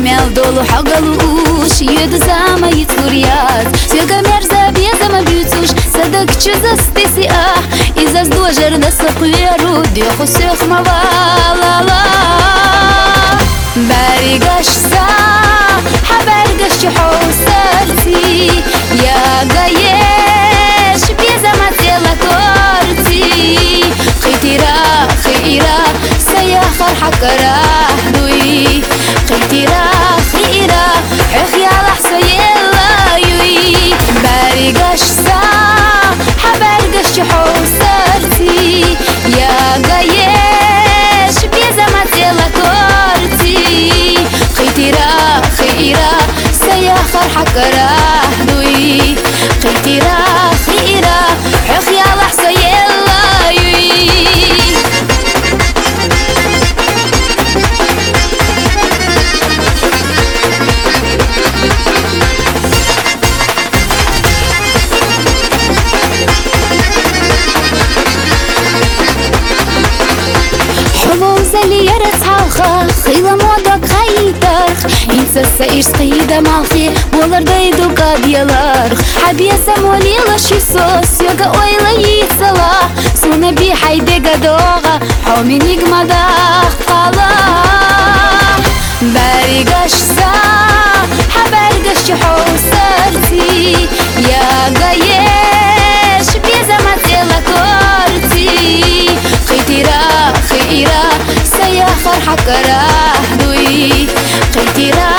ميل دولو حقلوش يد زما يتوريات سيغا мерза безама бютуш садак чиза стеси из-за сдожер на сапыру деху сех мавалала баригашса حبرقش حوسرتي يا قايش بيزما تيلا كورتي خيرا سياخر حكرا دوي خيرا حخي على حسيلا يوي بارقش سا حبرقش حوسرتي يا قايش بيزما تيلا كورتي خيرا سياخر حكرا دوي خيرا حخي على حسيلا يوي اللي يرتحخ خيلا مودك خيترخ انسى سايش قيدة مالخي بولر دايدو قاديالار حبيا سمولي لشي صوص يوغا اويلا يسلا سونا بي حيدي قدوغا حومي نيقما داخ قالا باريقاش سا حبارقاش حوسرتي يا قايش بيزا ماتيلا كورتي خيرا سياخر حكرا دوي خيرا